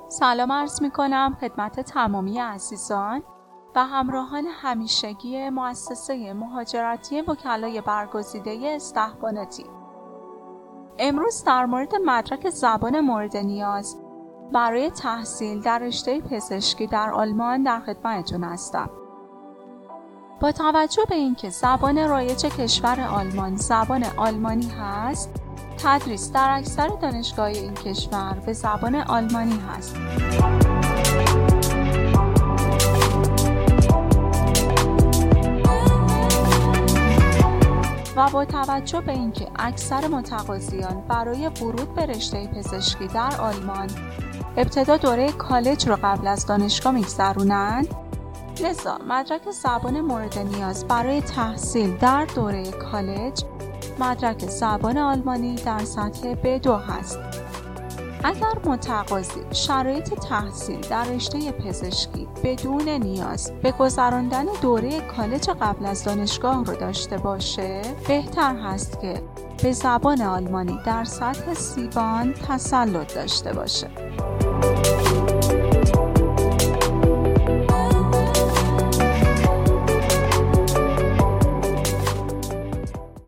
سلام عرض می کنم خدمت تمامی عزیزان و همراهان همیشگی مؤسسه مهاجرتی وکلای برگزیده استحباناتی. امروز در مورد مدرک زبان مورد نیاز برای تحصیل در رشته پزشکی در آلمان در خدمتتون هستم. با توجه به اینکه زبان رایج کشور آلمان زبان آلمانی هست، تدریس در اکثر دانشگاه این کشور به زبان آلمانی هست. و با توجه به اینکه اکثر متقاضیان برای ورود به رشته پزشکی در آلمان ابتدا دوره کالج رو قبل از دانشگاه میگذرونند، لذا مدرک زبان مورد نیاز برای تحصیل در دوره کالج مدرک زبان آلمانی در سطح B2 هست. اگر متقاضی شرایط تحصیل در رشته پزشکی بدون نیاز به گذراندن دوره کالج قبل از دانشگاه رو داشته باشه، بهتر هست که به زبان آلمانی در سطح C1 تسلط داشته باشه.